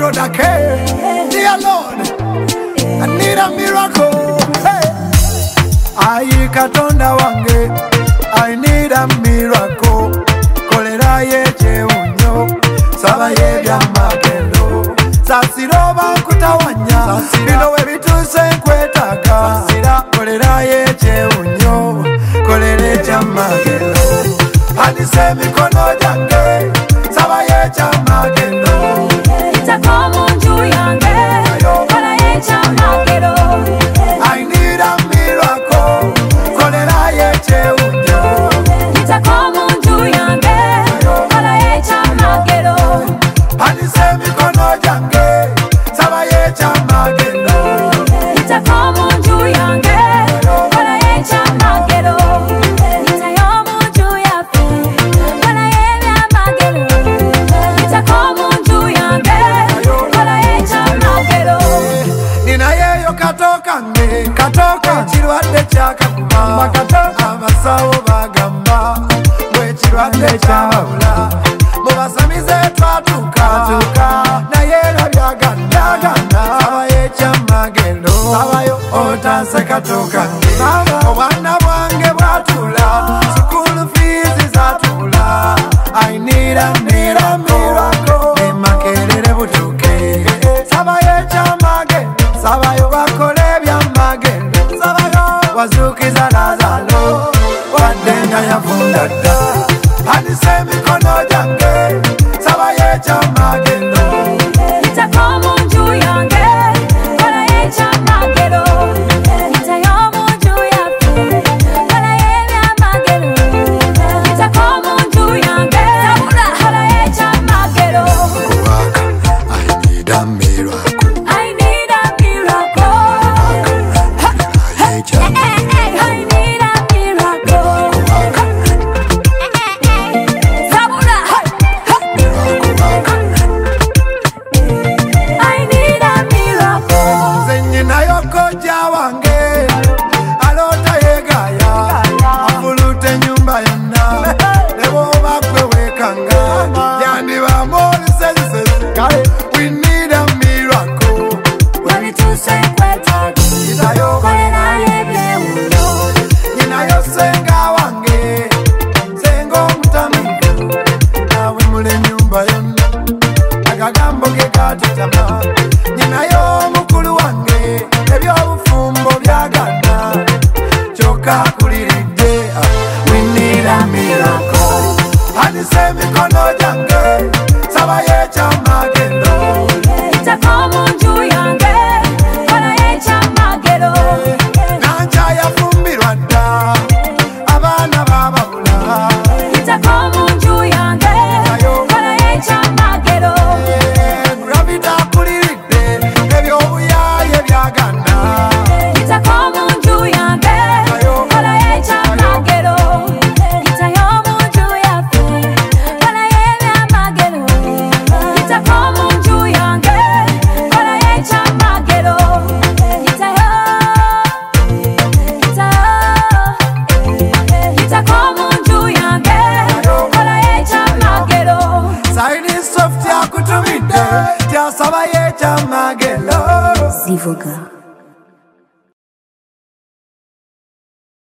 brother K. Dear Lord, I need a miracle. Hey. Ayi Katonda wange, I need a miracle. Kolera yeche unyo, saba yebya magendo. Sasiroba kutawanya, bino webituse nkwetaka. Kolera yeche unyo, kolere cha magendo. Hadise mikono jange, saba yecha magendo. Itakomu nju yange, kola yecha magendo. I need a miracle, kolera yeche unyo. Itakomu nju yange, kola yecha magendo. Hadise mikono jange, saba yecha magendo. Itakomu nju yange, kola yecha magendo. Itayomu nju yafe, kola yebya magendo. Itakomu nju yange, kola yecha magendo. Nina yeyo katoka nge, katoka chirwadde chakakuba, katoka amasawo bagamba, mwe chirwadde chabula. Mubasamize twatuka, na yera byaganda, saba yecha magendo. Sabayo otanse katoka nge, obwana bwange bwatula, school fees zatula. I need a miracle, emakerere butuke. Saba yecha magendo, sabayo bakole bya magendo. Sabayo wazukiza Lazaro, wadenda yavunda dda. Hadise mikono jange, saba yecha magendo. Itakomu nju yange, kola yecha magendo. Itayomu nju yafe, kola yebya magendo. Itakomu nju yange, kola yecha magendo. I need a miracle. I need a miracle. Yecha I need a miracle. Sabura. I need a miracle. Zenye nayo koja wange, alota yegaya, afulute nyumba yonna, nebo bakwe wekanga, yandi ba moli sezi. We need a miracle. When it to say kwetaka, Itayo, kolera yebye uno. ninayo senga wange, sengo mutamivu, nawe mule nyumba yonna, akagambo ke katutama. Ninayo mukulu wange, ebyobufumbo byagana, kyokka kuliridde. We need a miracle. Hadise mikono jange, saba yecha magendo. Itakomu nju yange, kola yecha magendo. Nanja yafumbirwa dda, abaana bababula. Itakomu nju yange, kola yecha magendo. Gravita kuliridde, ebyobuyaaye byagana. Itakomu nju yange, kola yecha magendo. Itayomu nju yafe, kola yebya magendo. Itakomu nju yange, kola yecha magendo. Itakomu nju yange, kola yecha magendo. Saini soft yakutumidde, tyasaba yecha magendo. Zivuga.